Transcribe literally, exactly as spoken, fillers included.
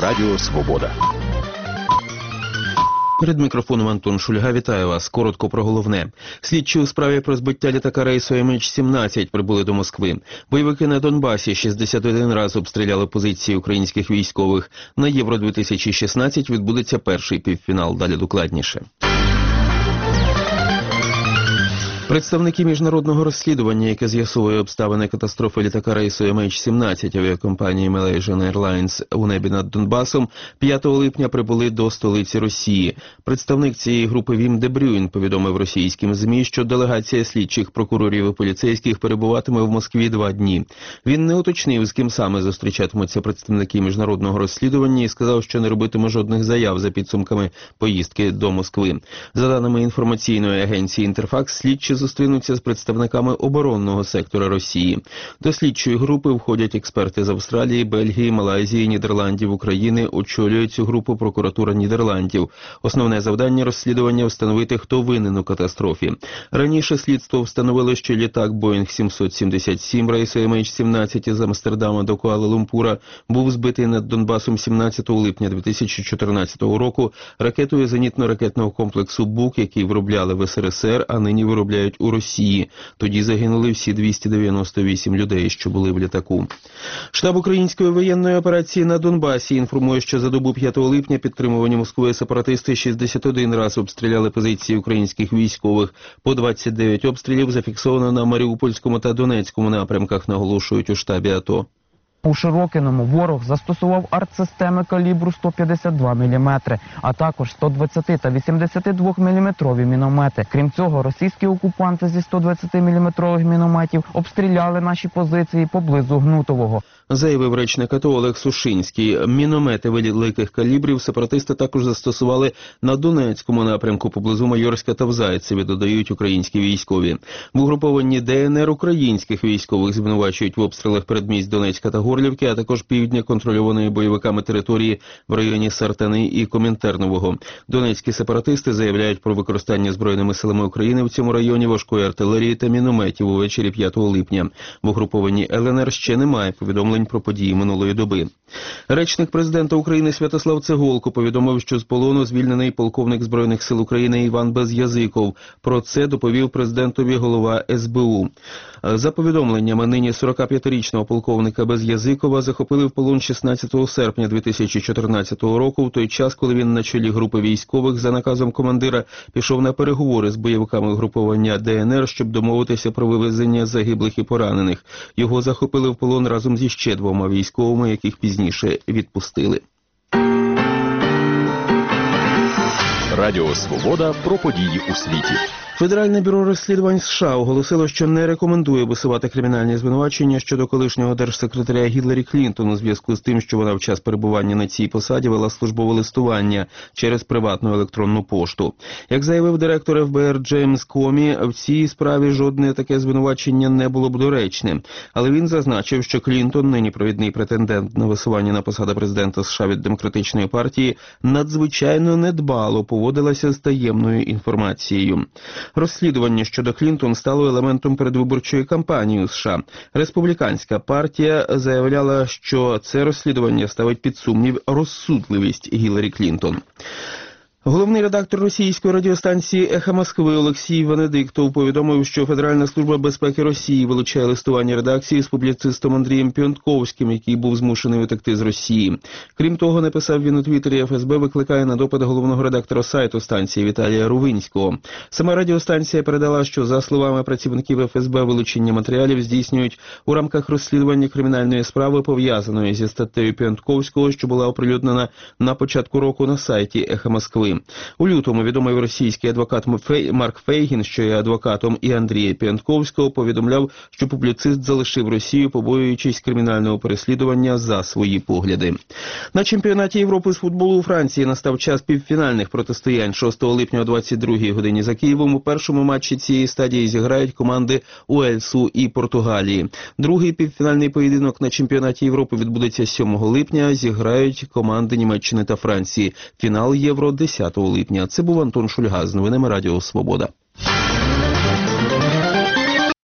Радіо Свобода. Перед мікрофоном Антон Шульга. Вітаю вас. Коротко про головне. Слідчі у справі про збиття літака рейсу Ем Ейч сімнадцять прибули до Москви. Бойовики на Донбасі шістдесят один раз обстріляли позиції українських військових. На Євро дві тисячі шістнадцять відбудеться перший півфінал. Далі докладніше. Представники міжнародного розслідування, яке з'ясовує обставини катастрофи літака рейсу Ем Ейч сімнадцять авіакомпанії Malaysian Airlines у небі над Донбасом, п'ятого липня прибули до столиці Росії. Представник цієї групи Вім де Брюйн повідомив російським ЗМІ, що делегація слідчих, прокурорів і поліцейських перебуватиме в Москві два дні. Він не уточнив, з ким саме зустрічатимуться представники міжнародного розслідування і сказав, що не робитиме жодних заяв за підсумками поїздки до Москви. За даними інформаційної агенції «Інтерфакс», слідчі зустрінуться з представниками оборонного сектора Росії. До слідчої групи входять експерти з Австралії, Бельгії, Малайзії, Нідерландів, України. Очолює цю групу прокуратура Нідерландів. Основне завдання розслідування – встановити, хто винен у катастрофі. Раніше слідство встановило, що літак Боїнг сімсот сімдесят сім рейсу Ем Ейч сімнадцять із Амстердама до Куала-Лумпура був збитий над Донбасом сімнадцятого липня дві тисячі чотирнадцятого року ракетою зенітно-ракетного комплексу «Бук», який виробляли в Ес Ер Ес Ер, а нині виробляють у Росії. Тоді загинули всі двісті дев'яносто вісім людей, що були в літаку. Штаб української воєнної операції на Донбасі інформує, що за добу п'ятого липня підтримувані Москвою сепаратисти шістдесят один раз обстріляли позиції українських військових. По двадцять дев'ять обстрілів зафіксовано на Маріупольському та Донецькому напрямках, наголошують у штабі АТО. У Широкиному ворог застосував артсистеми калібру сто п'ятдесят два міліметри, а також сто двадцять та вісімдесят два міліметрові міномети. Крім цього, російські окупанти зі сто двадцять міліметрових мінометів обстріляли наші позиції поблизу Гнутового. Заявив речник АТО Олег Сушинський. Міномети великих калібрів сепаратисти також застосували на Донецькому напрямку поблизу Майорська та в Зайцеві, додають українські військові. В угрупованні Де Ен Ер українських військових звинувачують в обстрілах передмість Донецька та Горлівки, а також півдня контрольованої бойовиками території в районі Сартани і Комінтернового. Донецькі сепаратисти заявляють про використання Збройними силами України в цьому районі важкої артилерії та мінометів увечері п'ятого липня. В угрупованні Ел Ен Ер ще немає повідомлень про події минулої доби. Речник президента України Святослав Цеголко повідомив, що з полону звільнений полковник Збройних сил України Іван Без'язиков. Про це доповів президентові голова Ес Бе У. За повідомленнями, нині сорокап'ятирічного полковника Без'язикова захопили в полон шістнадцятого серпня дві тисячі чотирнадцятого року, в той час, коли він на чолі групи військових за наказом командира пішов на переговори з бойовиками угруповання Де Ен Ер, щоб домовитися про вивезення загиблих і поранених. Його захопили в полон разом зі ще двома військовими, яких пізніше відпустили. Радіо Свобода про події у світі. Федеральне бюро розслідувань США оголосило, що не рекомендує висувати кримінальні звинувачення щодо колишнього держсекретаря Гіларі Клінтон у зв'язку з тим, що вона в час перебування на цій посаді вела службове листування через приватну електронну пошту. Як заявив директор Еф Бе Ер Джеймс Комі, в цій справі жодне таке звинувачення не було б доречним. Але він зазначив, що Клінтон, нині провідний претендент на висування на посаду президента США від Демократичної партії, надзвичайно недбало поводилася з таємною інформацією. Розслідування щодо Клінтон стало елементом передвиборчої кампанії у США. Республіканська партія заявляла, що це розслідування ставить під сумнів розсудливість Гіларі Клінтон. Головний редактор російської радіостанції «Ехо Москви» Олексій Венедиктов повідомив, що Федеральна служба безпеки Росії вилучає листування редакції з публіцистом Андрієм Піонтковським, який був змушений утекти з Росії. Крім того, написав він у Твіттері, Еф Ес Бе викликає на допит головного редактора сайту станції Віталія Рувинського. Сама радіостанція передала, що, за словами працівників Еф Ес Бе, вилучення матеріалів здійснюють у рамках розслідування кримінальної справи, пов'язаної зі статтею Піонтковського, що була оприлюднена на початку року на сайті «Ехо Москви». У лютому відомий російський адвокат Марк Фейгін, що є адвокатом і Андрія Піонтковського, повідомляв, що публіцист залишив Росію, побоюючись кримінального переслідування за свої погляди. На чемпіонаті Європи з футболу у Франції настав час півфінальних протистоянь. шостого липня о двадцять другій годині за Києвом у першому матчі цієї стадії зіграють команди Уельсу і Португалії. Другий півфінальний поєдинок на чемпіонаті Європи відбудеться сьомого липня. Зіграють команди Німеччини та Франції. Фінал Євро десятого липня. Це був Антон Шульга з новинами Радіо Свобода.